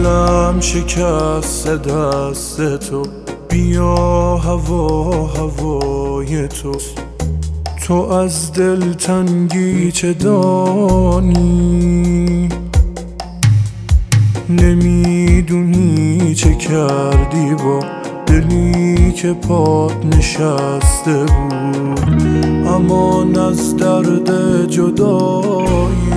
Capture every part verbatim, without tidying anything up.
دلم شکست دست تو، بیا هوا هوای توست. تو از دلتنگی چه دانی؟ نمیدونی چه کردی با دلی که پات نشسته بود، امان از درد جدایی.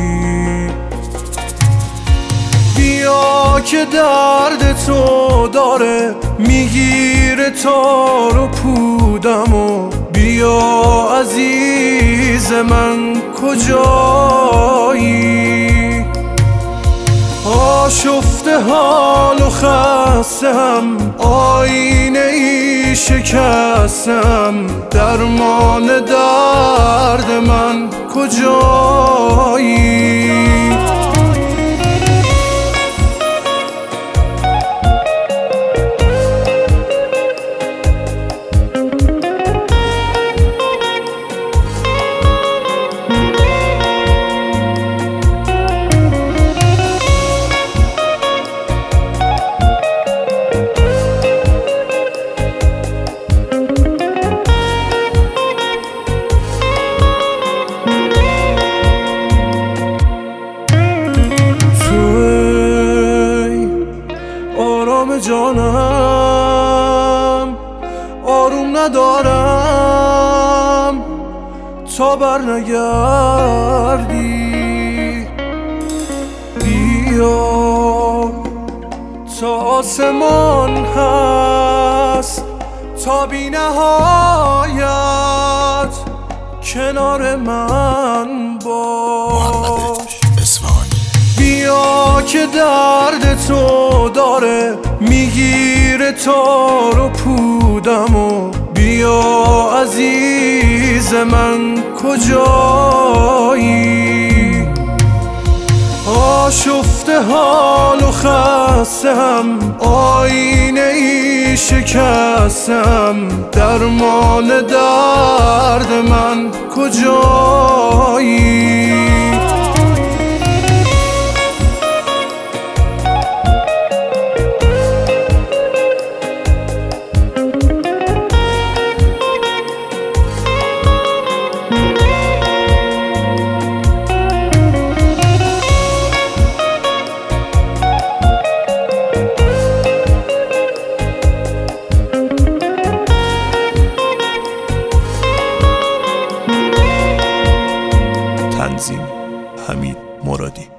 بیا که درد تو داره میگیره تار و پودم، و بیا عزیز من کجایی؟ آشفته حال و خستم، آینه ای شکستم، درمان درد من کجایی؟ جانم آروم ندارم تا بر نگردی. بیا تا آسمان هست تا بی نهایت کنار من باش. بیا که درد تو داره میگیره تار و پودم، و بیا عزیز من کجایی؟ آشفته حال و خستم، آینه ای شکستم، درمان درد من کجایی؟ تنظیم حمید مرادی.